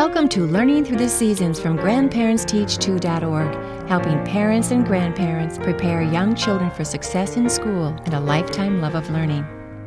Welcome to Learning Through the Seasons from GrandparentsTeach2.org, helping parents and grandparents prepare young children for success in school and a lifetime love of learning.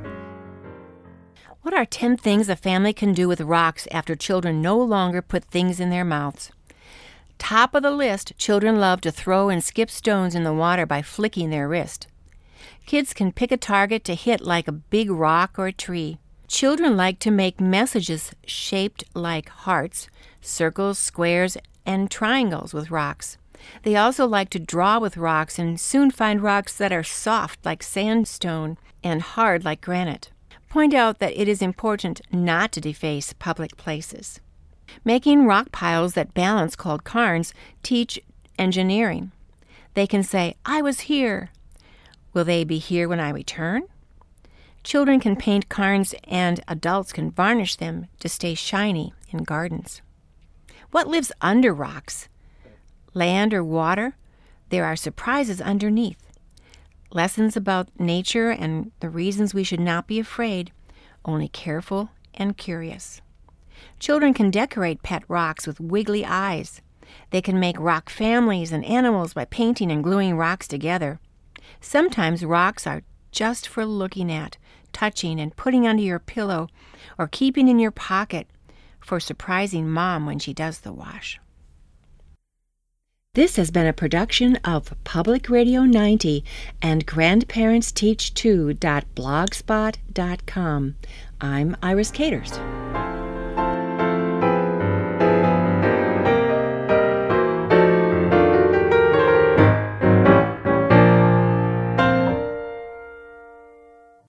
What are 10 things a family can do with rocks after children no longer put things in their mouths? Top of the list, children love to throw and skip stones in the water by flicking their wrist. Kids can pick a target to hit like a big rock or a tree. Children like to make messages shaped like hearts, circles, squares, and triangles with rocks. They also like to draw with rocks and soon find rocks that are soft like sandstone and hard like granite. Point out that it is important not to deface public places. Making rock piles that balance, called cairns, teach engineering. They can say, "I was here." Will they be here when I return? Children can paint cairns and adults can varnish them to stay shiny in gardens. What lives under rocks? Land or water? There are surprises underneath. Lessons about nature and the reasons we should not be afraid, only careful and curious. Children can decorate pet rocks with wiggly eyes. They can make rock families and animals by painting and gluing rocks together. Sometimes rocks are just for looking at, touching, and putting under your pillow or keeping in your pocket for surprising Mom when she does the wash. This has been a production of Public Radio 90 and GrandparentsTeach2.blogspot.com. I'm Iris Caters.